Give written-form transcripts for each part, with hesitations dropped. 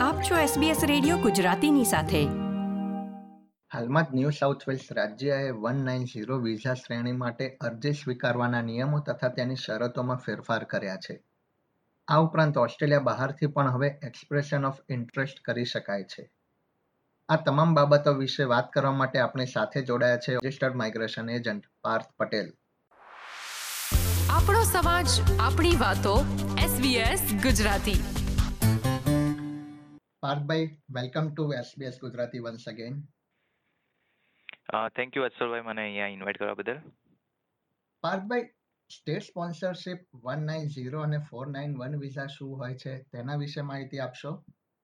આપ છો SBS radio ગુજરાતીની સાથે. હાલમાં જ ન્યૂ સાઉથ વેલ્સ રાજ્યએ 190 વિઝા શ્રેણી માટે અરજી સ્વીકારવાના નિયમો તથા તેની શરતોમાં ફેરફાર કર્યા છે. આ ઉપરાંત ઓસ્ટ્રેલિયા બહારથી પણ હવે એક્સપ્રેશન ઓફ ઇન્ટરેસ્ટ કરી શકાય છે. આ તમામ બાબતો વિશે વાત કરવા માટે આપણી સાથે જોડાયા છે registered migration agent Parth Patel. આપણો સમાજ, આપણી વાતો. SBS ગુજરાતી. પાર્થભાઈ, welcome to SBS Gujarati once again. Thank you અચ્છલભાઈ, મને અહીંયા ઇન્વાઇટ કરવા બદલ. પાર્થભાઈ, સ્ટેટ સ્પોન્સરશિપ 190 અને 491 વિઝા શું હોય છે તેના વિશે માહિતી આપશો?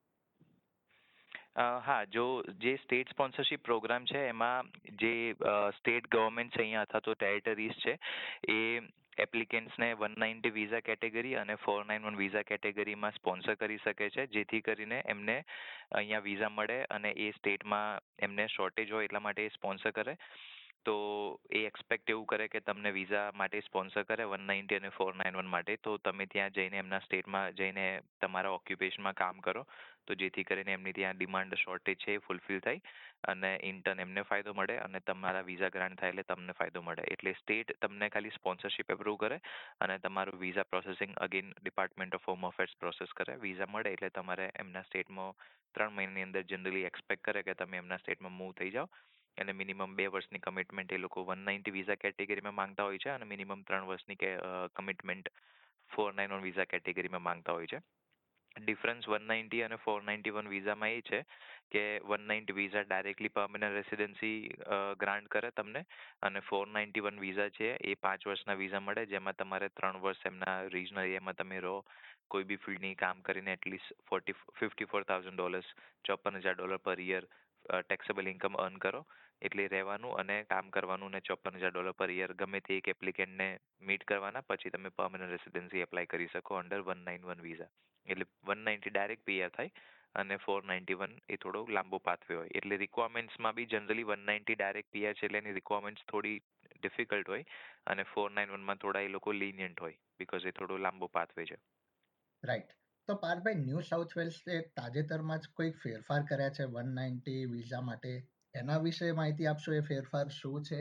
હા, જે સ્ટેટ સ્પોન્સરશિપ પ્રોગ્રામ છે એમાં જે સ્ટેટ ગવર્મેન્ટ અહીંયા અથવા તો ટેરિટરીઝ છે એ એપ્લિકેન્ટ્સને 190 વિઝા કેટેગરી અને 491 વિઝા કેટેગરીમાં સ્પોન્સર કરી શકે છે, જેથી કરીને એમને અહીંયા વિઝા મળે અને એ સ્ટેટમાં એમને શોર્ટેજ હોય એટલા માટે એ સ્પોન્સર કરે. તો એ એક્સપેક્ટ એવું કરે કે તમને વિઝા માટે સ્પોન્સર કરે 190 અને 491 માટે, તો તમે ત્યાં જઈને એમના સ્ટેટમાં જઈને તમારા ઓક્યુપેશનમાં કામ કરો, તો જેથી કરીને એમની ત્યાં ડિમાન્ડ શોર્ટેજ છે એ ફૂલફિલ થાય અને ઇન્ટર્ન એમને ફાયદો મળે અને તમારા વિઝા ગ્રાન્ટ થાય એટલે તમને ફાયદો મળે. એટલે સ્ટેટ તમને ખાલી સ્પોન્સરશિપ એપ્રૂવ કરે અને તમારું visa processing again department of home affairs process કરે. વિઝા મળે એટલે તમારે એમના સ્ટેટમાં 3 મહિનાની અંદર જનરલી એક્સપેક્ટ કરે કે તમે એમના સ્ટેટમાં મૂવ થઈ જાઓ અને મિનિમમ 2 વર્ષની કમિટમેન્ટ એ લોકો 190 વિઝા કેટેગરીમાં માંગતા હોય છે અને મિનિમમ 3 વર્ષની કમિટમેન્ટ 491 વિઝા કેટેગરીમાં માંગતા હોય છે. ડિફરન્સ 190 અને 491 વિઝામાં એ છે કે 190 visa directly permanent residency grant કરે તમને અને 491 વિઝા છે એ 5 વર્ષના વિઝા મળે, જેમાં તમારે 3 વર્ષ એમના રિજનલ એરિયામાં તમે રહો, કોઈ બી ફિલ્ડની કામ કરીને એટલીસ્ટ $54,000 $54,000 પર યર ટેક્સેબલ ઇન્કમ અર્ન કરો, એટલે રહેવાનું અને કામ કરવાનું ને $54,000 પર યર ગમે તે એક એપ્લિકેન્ટને મીટ કરવાના, પછી તમે પરમનન્ટ રેસિડેન્સી એપ્લાય કરી શકો અંડર 191 વિઝા. એટલે 190 ડાયરેક્ટ પીઆર થાય અને 491 એ થોડો લાંબો પાથવે હોય. એટલે રિક્વાયરમેન્ટ્સમાં બી જનરલી 190 ડાયરેક્ટ પીઆર છે એટલે એની રિક્વાયરમેન્ટ્સ થોડી ડિફિકલ્ટ હોય અને 491માં થોડા એ લોકો લીનિયન્ટ હોય બીકોઝ એ થોડો લાંબો પાથવે છે. રાઈટ. તો પાર્થભાઈ, ન્યૂ સાઉથ વેલ્સે તાજેતરમાં જ કોઈ ફેરફાર કર્યા છે 190 વિઝા માટે, એના વિશે માહિતી આપશો? એ ફેરફાર શું છે?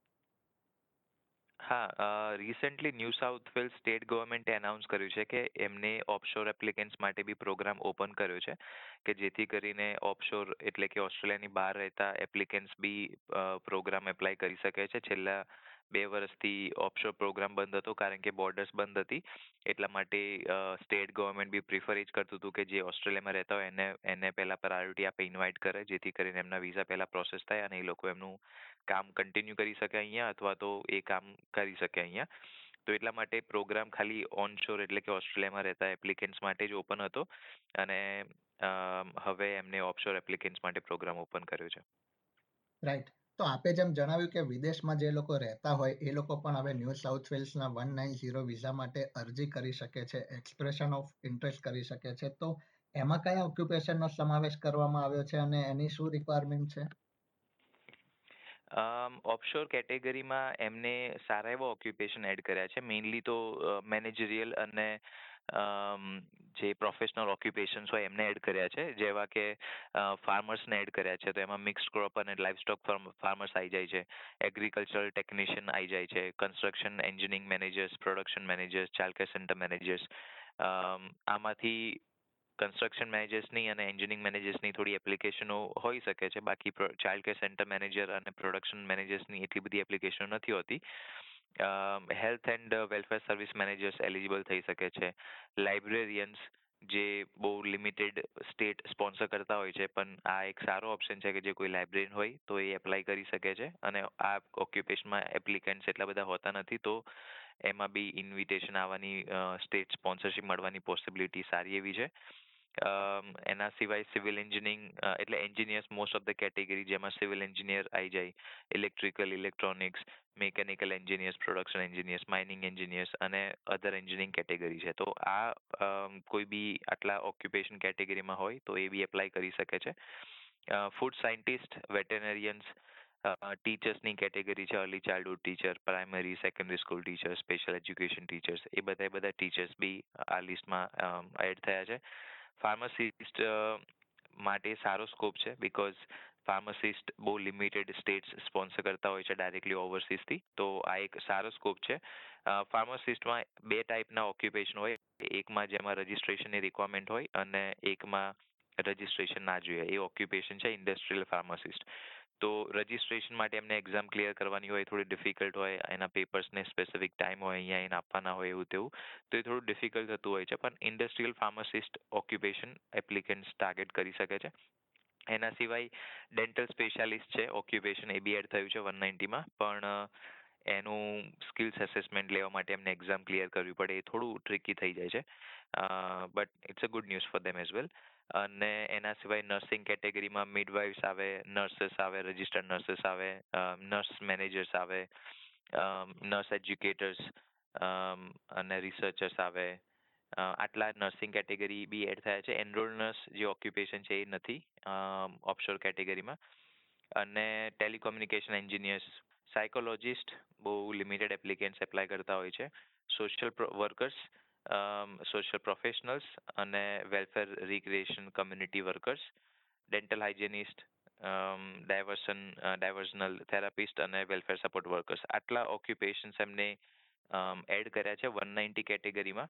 હા, recently New South Wales state ગવર્મેન્ટે એનાઉન્સ કર્યું છે કે એમને ઓફશોર એપ્લિકેન્ટ્સ માટે બી પ્રોગ્રામ ઓપન કર્યો છે કે જેથી કરીને ઓફશોર એટલે કે ઓસ્ટ્રેલિયાની બહાર રહેતા એપ્લિકેન્ટ્સ બી પ્રોગ્રામ એપ્લાય કરી શકે છે. છેલ્લા 2 વર્ષથી ઓફશોર પ્રોગ્રામ બંધ હતો કારણ કે બોર્ડર્સ બંધ હતી, એટલા માટે સ્ટેટ ગવર્મેન્ટ બી પ્રિફર એ જ કરતું હતું કે જે ઓસ્ટ્રેલિયામાં રહેતા હોય એને પહેલા પ્રાયોરિટી આપે, ઇન્વાઇટ કરે, જેથી કરીને એમના વિઝા પહેલા પ્રોસેસ થાય અને એ લોકો એમનું કામ કન્ટિન્યુ કરી શકે અહીંયા અથવા તો એ કામ કરી શકે અહીંયા. તો એટલા માટે પ્રોગ્રામ ખાલી ઓનશોર એટલે કે ઓસ્ટ્રેલિયામાં રહેતા એપ્લિકેન્ટ્સ માટે જ ઓપન હતો અને હવે એમને ઓફશોર એપ્લિકેન્ટ્સ માટે પ્રોગ્રામ ઓપન કર્યો છે. રાઈટ. તો આપે જેમ જણાવ્યું કે વિદેશમાં જે લોકો રહેતા હોય એ લોકો પણ હવે ન્યૂ સાઉથ વેલ્સના 190 વિઝા માટે અરજી કરી શકે છે, એક્સપ્રેશન ઓફ ઇન્ટરેસ્ટ કરી શકે છે. તો એમાં કયા ઓક્યુપેશનનો સમાવેશ કરવામાં આવ્યો છે અને એની શું રિક્વાયરમેન્ટ છે? ઓફશોર કેટેગરીમાં એમને સારા એવા ઓક્યુપેશન એડ કર્યા છે, મેઇનલી તો મેનેજરિયલ અને જે પ્રોફેશનલ ઓક્યુપેશન્સ હોય એમને એડ કર્યા છે, જેવા કે ફાર્મર્સને એડ કર્યા છે. તો એમાં મિક્સ્ડ ક્રોપ અને લાઇવસ્ટોક ફાર્મર્સ આવી જાય છે, એગ્રીકલ્ચરલ ટેકનિશિયન આવી જાય છે, construction engineering managers, production managers, child care centre managers. આમાંથી કન્સ્ટ્રક્શન મેનેજર્સની અને એન્જિનિયરિંગ મેનેજર્સની થોડી એપ્લિકેશનો હોઈ શકે છે, બાકી ચાઇલ્ડ કેર સેન્ટર મેનેજર અને પ્રોડક્શન મેનેજર્સની એટલી બધી એપ્લિકેશનો નથી હોતી. Health and welfare service managers eligible થઈ શકે છે. લાઇબ્રેરિયન્સ જે બહુ લિમિટેડ સ્ટેટ સ્પોન્સર કરતા હોય છે, પણ આ એક સારો ઓપ્શન છે કે જે કોઈ લાઇબ્રેરિયન હોય તો એ એપ્લાય કરી શકે છે અને આ ઓક્યુપેશનમાં એપ્લિકેન્ટ્સ એટલા બધા હોતા નથી, તો એમાં બી ઇન્વિટેશન આવવાની સ્ટેટ સ્પોન્સરશિપ મળવાની પોસિબિલિટી સારી એવી છે. એના સિવાય સિવિલ એન્જિનિયરિંગ એટલે engineers most of the category, જેમાં સિવિલ એન્જિનિયર આવી જાય, electrical, electronics, mechanical engineers, production engineers, mining engineers અને અધર એન્જિનિયરિંગ કેટેગરી છે. તો આ કોઈ બી આટલા ઓક્યુપેશન કેટેગરીમાં હોય તો એ બી એપ્લાય કરી શકે છે. ફૂડ સાયન્ટિસ્ટ, વેટેનરિયન્સ, ટીચર્સની કેટેગરી છે, early childhood teacher, primary secondary school teacher, special education teachers, એ બધા ટીચર્સ બી આ લિસ્ટમાં એડ થયા છે. ફાર્માસિસ્ટ માટે સારો સ્કોપ છે, બીકોઝ ફાર્માસિસ્ટ બહુ લિમિટેડ સ્ટેટ્સ સ્પોન્સર કરતા હોય છે ડાયરેક્ટલી ઓવરસીઝથી, તો આ એક સારો સ્કોપ છે. ફાર્માસિસ્ટમાં બે ટાઈપના ઓક્યુપેશન હોય, એકમાં જેમાં રજિસ્ટ્રેશનની રિક્વાયરમેન્ટ હોય અને એકમાં રજિસ્ટ્રેશન ના જોઈએ, એ ઓક્યુપેશન છે ઇન્ડસ્ટ્રીયલ ફાર્માસિસ્ટ. તો રજિસ્ટ્રેશન માટે એમને એક્ઝામ ક્લિયર કરવાની હોય, થોડી ડિફિકલ્ટ હોય, એના પેપર્સને સ્પેસિફિક ટાઈમ હોય, અહીંયા આવીને આપવાના હોય, એવું તેવું, તો એ થોડું ડિફિકલ્ટ થતું હોય છે. પણ industrial pharmacist occupation applicants target કરી શકે છે. એના સિવાય ડેન્ટલ સ્પેશિયાલિસ્ટ છે ઓક્યુપેશન, એ બી એડ થયું છે 190માં, પણ એનું સ્કિલ્સ એસેસમેન્ટ લેવા માટે એમને એક્ઝામ ક્લિયર કરવી પડે, એ થોડું ટ્રિકી થઈ જાય છે. But it's a good news for them as well. અને એના સિવાય નર્સિંગ કેટેગરીમાં મિડવાઇફ્સ આવે, નર્સિસ આવે, રજિસ્ટર્ડ નર્સિસ આવે, નર્સ મેનેજર્સ આવે, નર્સ એજ્યુકેટર્સ અને રિસર્ચર્સ આવે. આટલા નર્સિંગ કેટેગરી બી એડ થયા છે. એનરોલ નર્સ જે ઓક્યુપેશન છે એ નથી ઓફશોર કેટેગરીમાં. અને ટેલિકોમ્યુનિકેશન એન્જિનિયર્સ, સાયકોલોજિસ્ટ બહુ લિમિટેડ એપ્લિકેન્ટ્સ એપ્લાય કરતા હોય છે. સોશિયલ વર્કર્સ, સોશિયલ પ્રોફેશનલ્સ અને welfare recreation community workers, dental hygienist, diversional therapist અને વેલફેર સપોર્ટ વર્કર્સ, આટલા ઓક્યુપેશન્સ એમને એડ કર્યા છે 190 કેટેગરીમાં.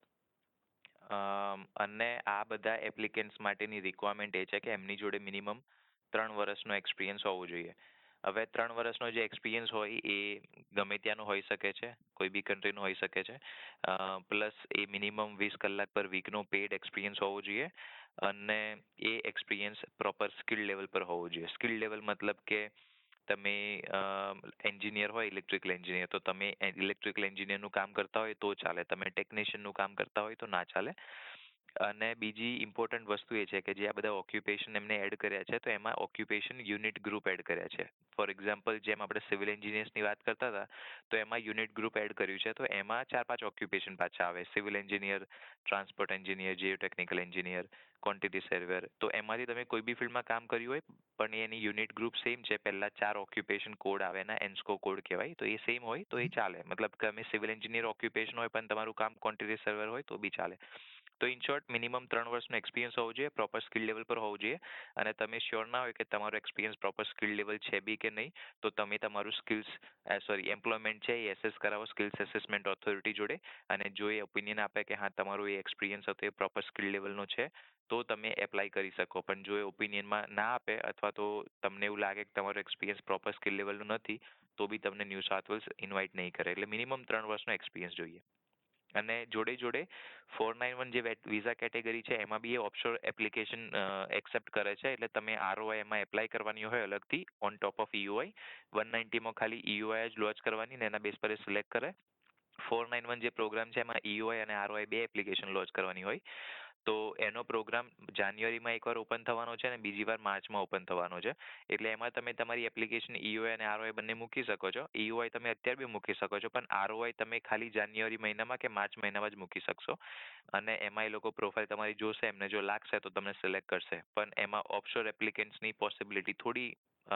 અને આ બધા એપ્લિકન્ટ્સ માટેની રિક્વાયરમેન્ટ એ છે કે એમની જોડે મિનિમમ 3 વર્ષનો એક્સપિરિયન્સ હોવો જોઈએ. હવે 3 વર્ષનો જે એક્સપિરિયન્સ હોય એ ગમે ત્યાંનો હોઈ શકે છે, કોઈ બી કન્ટ્રીનો હોઈ શકે છે. પ્લસ એ મિનિમમ 20 કલાક પર વીકનો પેડ એક્સપિરિયન્સ હોવો જોઈએ. અને એ એક્સપિરિયન્સ પ્રોપર સ્કિલ લેવલ પર હોવો જોઈએ. સ્કિલ લેવલ મતલબ કે તમે એન્જિનિયર હોય, ઇલેક્ટ્રિકલ એન્જિનિયર, તો તમે ઇલેક્ટ્રિકલ એન્જિનિયરનું કામ કરતા હોય તો ચાલે, તમે ટેકનિશિયનનું કામ કરતા હોય તો ના ચાલે. અને બીજી ઇમ્પોર્ટન્ટ વસ્તુ એ છે કે જે આ બધા ઓક્યુપેશન એમને એડ કર્યા છે, તો એમાં ઓક્યુપેશન યુનિટ ગ્રુપ એડ કર્યા છે. ફોર એક્ઝામ્પલ, જેમ આપણે સિવિલ એન્જિનિયર્સની વાત કરતા હતા, તો એમાં યુનિટ ગ્રુપ એડ કર્યું છે, તો એમાં 4-5 ઓક્યુપેશન પાછા આવે: civil engineer, transport engineer, geotechnical engineer, quantity surveyor. તો એમાંથી તમે કોઈ બી ફિલ્ડમાં કામ કર્યું હોય પણ એની યુનિટ ગ્રુપ સેમ છે, પહેલા 4 ઓક્યુપેશન કોડ આવે, એના એન્સ્કો કોડ કહેવાય, તો એ સેમ હોય તો એ ચાલે. મતલબ કે તમે સિવિલ એન્જિનિયર ઓક્યુપેશન હોય પણ તમારું કામ ક્વોન્ટિટી સર્વેયર હોય તો બી ચાલે. તો ઇન શોર્ટ, મિનિમમ 3 વર્ષનો એક્સપિરિયન્સ હોવો જોઈએ, પ્રોપર સ્કિલ લેવલ પર હોવું જોઈએ. અને તમે શ્યોર ના હોય કે તમારો એક્સપિરિયન્સ પ્રોપર સ્કિલ લેવલ છે બી કે નહીં, તો તમે તમારું એમ્પ્લોયમેન્ટ છે એ એસેસ કરાવો સ્કિલ્સ એસેસમેન્ટ ઓથોરિટી જોડે. અને જો એ ઓપિનિયન આપે કે હા તમારો એ એક્સપિરિયન્સ હતો એ પ્રોપર સ્કિલ લેવલનો છે, તો તમે એપ્લાય કરી શકો. પણ જો એ ઓપિનિયનમાં ના આપે અથવા તો તમને એવું લાગે કે તમારો એક્સપિરિયન્સ પ્રોપર સ્કિલ લેવલનો નથી, તો બી તમને ન્યૂ સાઉથ વેલ્સ ઇન્વાઇટ નહીં કરે. એટલે મિનિમમ 3 વર્ષનો એક્સપિરિયન્સ જોઈએ. અને જોડે જોડે 491 જે વિઝા કેટેગરી છે એમાં બી એ ઓફશોર એપ્લિકેશન એક્સેપ્ટ કરે છે. એટલે તમે આરઓઆઈ એમાં એપ્લાય કરવાની હોય અલગથી ઓન ટોપ ઓફ EOI. 190માં ખાલી EOI જ લોન્ચ કરવાની ને એના બેઝ પર સિલેક્ટ કરે. 491 જે પ્રોગ્રામ છે એમાં EOI અને ROI બે એપ્લિકેશન લોન્ચ કરવાની હોય. તો એનો પ્રોગ્રામ જાન્યુઆરીમાં એકવાર ઓપન થવાનો છે અને બીજી વાર માર્ચમાં ઓપન થવાનો છે. એટલે એમાં તમે તમારી એપ્લિકેશન EOI અને ROI બંને મૂકી શકો છો. EOI તમે અત્યારે બી મૂકી શકો છો, પણ ROI તમે ખાલી જાન્યુઆરી મહિનામાં કે માર્ચ મહિનામાં જ મૂકી શકશો. અને એમાં એ લોકો પ્રોફાઇલ તમારી જોશે, એમને જો લાગશે તો તમને સિલેક્ટ કરશે. પણ એમાં ઓફશોર એપ્લિકેન્ટ્સની પોસિબિલિટી થોડી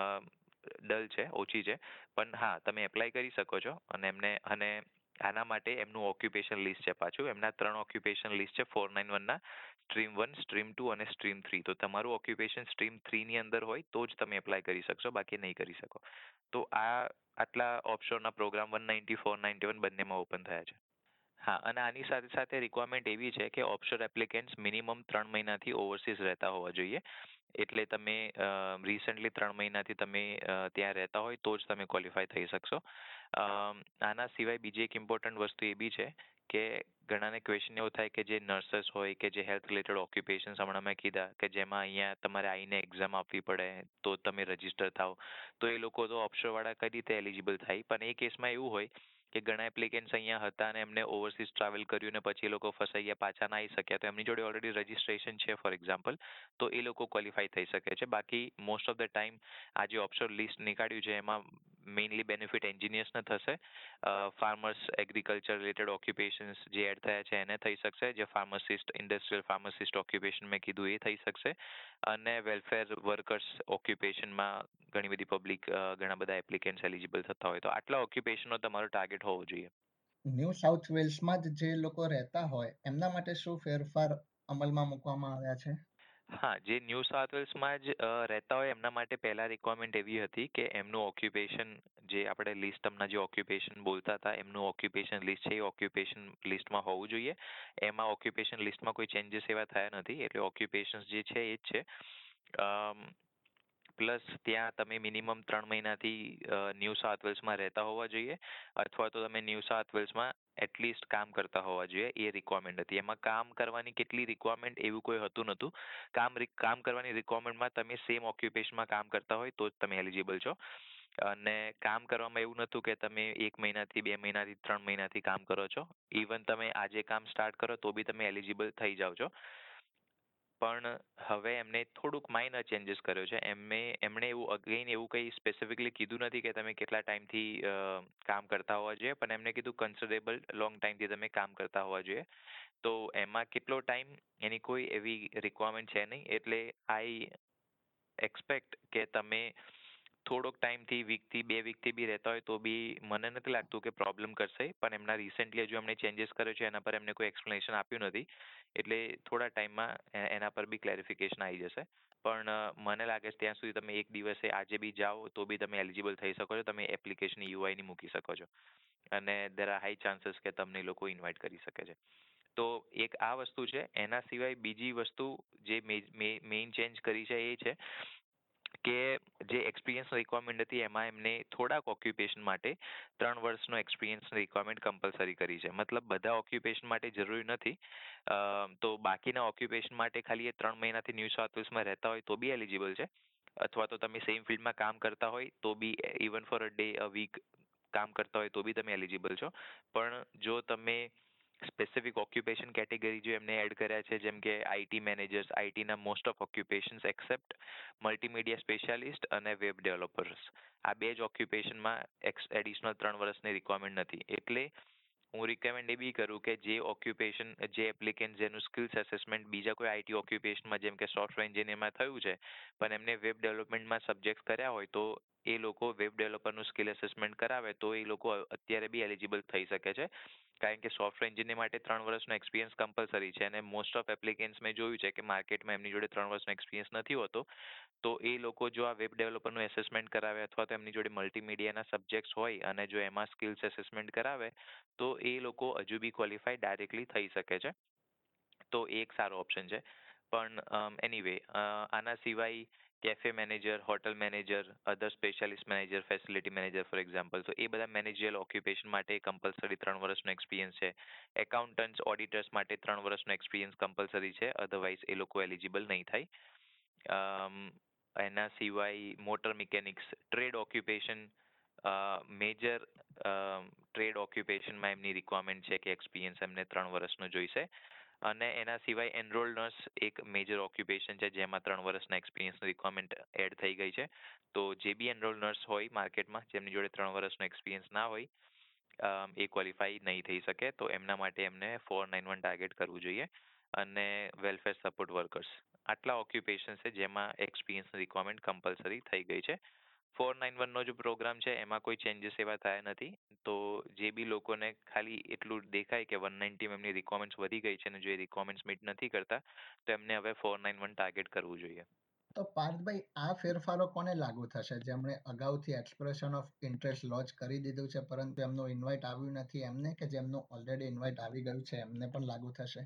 ડલ છે, ઓછી છે. પણ હા, તમે એપ્લાય કરી શકો છો. અને આના માટે એમનું ઓક્યુપેશન લિસ્ટ છે પાછું. એમના 3 ઓક્યુપેશન લિસ્ટ છે 491ના: સ્ટ્રીમ 1, સ્ટ્રીમ 2 અને સ્ટ્રીમ 3. તો તમારું ઓક્યુપેશન સ્ટ્રીમ 3 ની અંદર હોય તો જ તમે એપ્લાય કરી શકશો, બાકી નહીં કરી શકો. તો આટલા ઓફશોરના પ્રોગ્રામ 190, 491 બંનેમાં ઓપન થયા છે. હા, અને આની સાથે સાથે રિક્વાયરમેન્ટ એવી છે કે ઓફશોર એપ્લિકેન્ટ્સ મિનિમમ 3 મહિનાથી ઓવરસીઝ રહેતા હોવા જોઈએ. એટલે તમે રિસન્ટલી 3 મહિનાથી તમે ત્યાં રહેતા હોય તો જ તમે ક્વોલિફાય થઈ શકશો. આના સિવાય બીજી એક ઇમ્પોર્ટન્ટ વસ્તુ એ બી છે કે ઘણાને ક્વેશ્ચન એવો થાય કે જે નર્સેસ હોય કે જે હેલ્થ રિલેટેડ ઓક્યુપેશન્સ હમણાં મેં કીધા કે જેમાં અહીંયા તમારે આવીને એક્ઝામ આપવી પડે તો તમે રજીસ્ટર થાવ, તો એ લોકો તો ઓફશોરવાળા કઈ રીતે એલિજિબલ થાય. પણ એ કેસમાં એવું હોય કે ઘણા એપ્લિકેન્ટ્સ અહીંયા હતા અને એમને ઓવરસીઝ ટ્રાવેલ કર્યું ને પછી એ લોકો ફસાઈ ગયા, પાછા ના આવી શક્યા, તો એમની જોડે ઓલરેડી રજીસ્ટ્રેશન છે ફોર એક્ઝામ્પલ, તો એ લોકો ક્વોલિફાય થઈ શકે છે. બાકી મોસ્ટ ઓફ ધ ટાઈમ આ જે ઓફશોર લિસ્ટ નીકાળ્યું છે એમાં મેઇનલી બેનિફિટ એન્જિનિયર્સને થશે. ફાર્મર્સ, એગ્રીકલ્ચર રિલેટેડ ઓક્યુપેશન્સ જે એડ થયા છે એને થઈ શકશે. જે ફાર્માસિસ્ટ, ઇન્ડસ્ટ્રીયલ ફાર્માસિસ્ટ ઓક્યુપેશન મેં કીધું એ થઈ શકશે. અને વેલફેર વર્કર્સ ઓક્યુપેશનમાં ઘણી બધી પબ્લિક, ઘણા બધા એપ્લિકેન્ટ્સ એલિજિબલ થતા હોય. તો આટલા ઓક્યુપેશનનો તમારો ટાર્ગેટ હોવો જોઈએ. ન્યૂ સાઉથ વેલ્સમાં જ જે લોકો રહેતા હોય એમના માટે શું ફેરફાર અમલમાં મૂકવામાં આવ્યા છે? હા, જે ન્યૂ સાઉથ વેલ્સમાં જ રહેતા હોય એમના માટે પહેલા રિક્વાયરમેન્ટ એવી હતી કે એમનું ઓક્યુપેશન, જે આપણે લિસ્ટ હમણાં જે ઓક્યુપેશન બોલતા હતા એમનું ઓક્યુપેશન લિસ્ટ છે એ ઓક્યુપેશન લિસ્ટમાં હોવું જોઈએ. એમાં ઓક્યુપેશન લિસ્ટમાં કોઈ ચેન્જીસ એવા થયા નથી, એટલે ઓક્યુપેશન્સ જે છે એ જ છે. પ્લસ ત્યાં તમે મિનિમમ 3 મહિનાથી ન્યૂ સાઉથ વેલ્સમાં રહેતા હોવા જોઈએ, અથવા તો તમે ન્યૂ સાઉથ વેલ્સમાં એટલીસ્ટ કામ કરતા હોવા જોઈએ, એ રિક્વાયરમેન્ટ હતી. એમાં કામ કરવાની કેટલી રિક્વાયરમેન્ટ એવું કોઈ હતું નહોતું. કામ કરવાની રિક્વાયરમેન્ટમાં તમે સેમ ઓક્યુપેશનમાં કામ કરતા હોય તો જ તમે એલિજિબલ છો. અને કામ કરવામાં એવું નહોતું કે તમે 1 મહિનાથી 2 મહિનાથી 3 મહિનાથી કામ કરો છો. ઇવન તમે આજે કામ સ્ટાર્ટ કરો તો બી તમે એલિજિબલ થઈ જાઓ છો. પણ હવે એમને થોડુંક માઇનર ચેન્જીસ કર્યો છે. એમણે એવું કંઈ સ્પેસિફિકલી કીધું નથી કે તમે કેટલા ટાઈમથી કામ કરતા હોવા જોઈએ, પણ એમને કીધું કન્સિડરેબલ લોંગ ટાઈમથી તમે કામ કરતા હોવા જોઈએ. તો એમાં કેટલો ટાઈમ એની કોઈ એવી રિક્વાયરમેન્ટ છે નહીં, એટલે આઈ એક્સપેક્ટ કે તમે થોડોક ટાઈમથી વીકથી 2 વીકથી બી રહેતા હોય તો બી મને નથી લાગતું કે પ્રોબ્લેમ કરશે. પણ એમના રિસેન્ટલી હજુ એમણે ચેન્જીસ કર્યો છે એના પર એમને કોઈ એક્સપ્લેનેશન આપ્યું નથી, એટલે થોડા ટાઈમમાં એના પર બી ક્લેરિફિકેશન આવી જશે. પણ મને લાગે છે ત્યાં સુધી તમે એક દિવસે આજે બી જાઓ તો બી તમે એલિજિબલ થઈ શકો છો. તમે એપ્લિકેશન યુઆઈની મૂકી શકો છો અને દેર આર હાઈ ચાન્સીસ કે તમને એ લોકો ઇન્વાઇટ કરી શકે છે. તો એક આ વસ્તુ છે. એના સિવાય બીજી વસ્તુ જે મેઇન ચેન્જ કરી છે એ છે કે જે એક્સપિરિયન્સ રિક્વાયરમેન્ટ હતી એમાં એમને થોડાક ઓક્યુપેશન માટે 3 વર્ષનો એક્સપિરિયન્સ રિક્વાયરમેન્ટ કમ્પલસરી કરી છે. મતલબ બધા ઓક્યુપેશન માટે જરૂરી નથી. તો બાકીના ઓક્યુપેશન માટે ખાલી એ 3 મહિનાથી ન્યૂ સાઉથ વેલ્સમાં રહેતા હોય તો બી એલિજિબલ છે, અથવા તો તમે સેમ ફિલ્ડમાં કામ કરતા હોય તો બી even for a day a week કામ કરતા હોય તો બી તમે એલિજિબલ છો. પણ જો તમે સ્પેસિફિક ઓક્યુપેશન કેટેગરી જો એમને એડ કર્યા છે, જેમ કે આઈટી મેનેજર્સ, આઈટીના most of occupations except multimedia specialist અને વેબ ડેવલપર્સ, આ બે જ ઓક્યુપેશનમાં એડિશનલ 3 વર્ષની રિક્વાયરમેન્ટ નથી. એટલે હું રિકમેન્ડ એ બી કરું કે જે ઓક્યુપેશન, જે એપ્લિકન્ટ જેનું સ્કિલ્સ એસેસમેન્ટ બીજા કોઈ આઈટી ઓક્યુપેશનમાં જેમ કે સોફ્ટવેર એન્જિનિયરમાં થયું છે પણ એમને વેબ ડેવલપમેન્ટમાં સબ્જેક્ટ કર્યા હોય તો એ લોકો વેબ ડેવલપરનું સ્કિલ એસેસમેન્ટ કરાવે તો એ લોકો અત્યારે બી એલિજિબલ થઈ શકે છે. કારણ કે સોફ્ટવેર એન્જિનિયર માટે 3 વર્ષનો એક્સપિરિયન્સ કમ્પલસરી છે અને મોસ્ટ ઓફ એપ્લિકેન્ટ્સ મેં જોયું છે કે માર્કેટમાં એમની જોડે 3 વર્ષનો એક્સપિરિયન્સ નથી હોતો. તો એ લોકો જો આ વેબ ડેવલપરનું એસેસમેન્ટ કરાવે અથવા તો એમની જોડે મલ્ટીમીડિયાના સબ્જેક્ટ્સ હોય અને જો એમાં સ્કિલ્સ એસેસમેન્ટ કરાવે તો એ લોકો હજુ બી ક્વોલિફાઈ ડાયરેક્ટલી થઈ શકે છે. તો એ એક સારો ઓપ્શન છે. પણ એનીવે આના સિવાય cafe manager, hotel manager, other specialist manager, facility manager for example, તો એ બધા મેનેજિયલ ઓક્યુપેશન માટે કમ્પલસરી 3 વર્ષનો એક્સપિરિયન્સ છે. એકાઉન્ટન્ટ્સ, ઓડિટર્સ માટે 3 વર્ષનો એક્સપિરિયન્સ કમ્પલસરી છે, અધરવાઇઝ એ લોકો એલિજિબલ નહીં થાય. એના સિવાય motor mechanics, trade occupation, major trade ઓક્યુપેશનમાં એમની રિક્વાયરમેન્ટ છે કે એક્સપિરિયન્સ એમને 3 વર્ષનો જોઈશે. અને એના સિવાય એનરોલ નર્સ એક મેજર ઓક્યુપેશન છે જેમાં 3 વર્ષના એક્સપિરિયન્સની રિક્વાયરમેન્ટ એડ થઈ ગઈ છે. તો જે બી એનરોલ નર્સ હોય માર્કેટમાં જેમની જોડે 3 વર્ષનો એક્સપિરિયન્સ ના હોય એ ક્વોલિફાઈ નહીં થઈ શકે, તો એમના માટે એમને 491 ટાર્ગેટ કરવું જોઈએ. અને વેલફેર સપોર્ટ વર્કર્સ, આટલા ઓક્યુપેશન છે જેમાં એક્સપિરિયન્સ રિક્વાયરમેન્ટ કમ્પલસરી થઈ ગઈ છે. 491 નો જે પ્રોગ્રામ છે એમાં કોઈ ચેન્જીસ એવા થયા નથી. તો જે બી લોકોને ખાલી એટલું દેખાય કે 190 એમની રિક્વાયરમેન્ટ્સ વધી ગઈ છે અને જો એ રિક્વાયરમેન્ટ્સ મીટ નથી કરતા તો એમને હવે 491 ટાર્ગેટ કરવું જોઈએ. તો પાર્થભાઈ, આ ફેરફારો કોને લાગુ થશે? જેમણે અગાઉથી એક્સપ્રેશન ઓફ ઇન્ટરેસ્ટ લોન્ચ કરી દીધું છે પરંતુ એમનું ઇન્વાઇટ આવ્યું નથી એમને, કે જેમનું ઓલરેડી ઇન્વાઇટ આવી ગયું છે એમને પણ લાગુ થશે?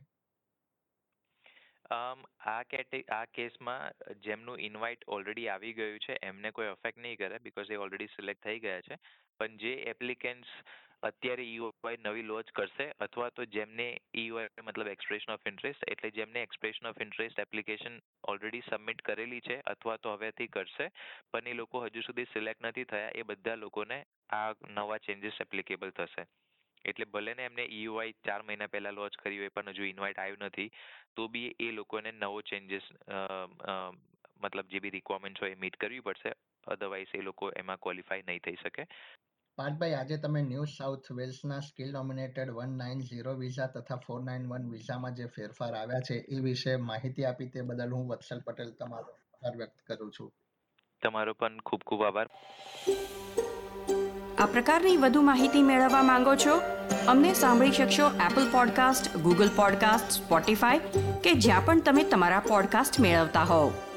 આ કેસમાં જેમનું ઇન્વાઇટ ઓલરેડી આવી ગયું છે એમને કોઈ અફેક્ટ નહીં કરે, બીકોઝ એ ઓલરેડી સિલેક્ટ થઈ ગયા છે. પણ જે એપ્લિકેન્ટ્સ અત્યારે ઈઓઆઈ નવી લોન્ચ કરશે અથવા તો જેમને ઈઓઆઈ મતલબ એક્સપ્રેશન ઓફ ઇન્ટરેસ્ટ, એટલે જેમને expression of interest application already submit કરેલી છે અથવા તો હવેથી કરશે પણ એ લોકો હજુ સુધી સિલેક્ટ નથી થયા, એ બધા લોકોને આ નવા ચેન્જીસ એપ્લિકેબલ થશે. એટલે ભલે ને એમને ઈયુઆઈ 4 મહિના પહેલા લોન્ચ કરી હોય પણ હજુ ઇન્વાઇટ આવ્યું નથી તો બી એ લોકોને નવો ચેન્જીસ મતલબ જે બી રિક્વાયરમેન્ટ હોય એ મીટ કરવી પડશે, અધરવાઇઝ એ લોકો એમાં ક્વોલિફાઈ નહીં થઈ શકે. પાર્થભાઈ, આજે તમે ન્યૂ સાઉથ વેલ્સના સ્કિલ નોમિનેટેડ 190 વિઝા તથા 491 વિઝામાં જે ફેરફાર આવ્યા છે એ વિશે માહિતી આપી તે બદલ હું વત્સલ પટેલ તમારો આભાર વ્યક્ત કરું છું. તમારો પણ ખૂબ ખૂબ આભાર. આ પ્રકારની વધુ માહિતી મેળવવા માંગો છો? અમને સાંભળી શકશો Apple podcast, Google podcast, Spotify કે જ્યાં પણ તમે તમારા પોડકાસ્ટ મેળવતા હોવ.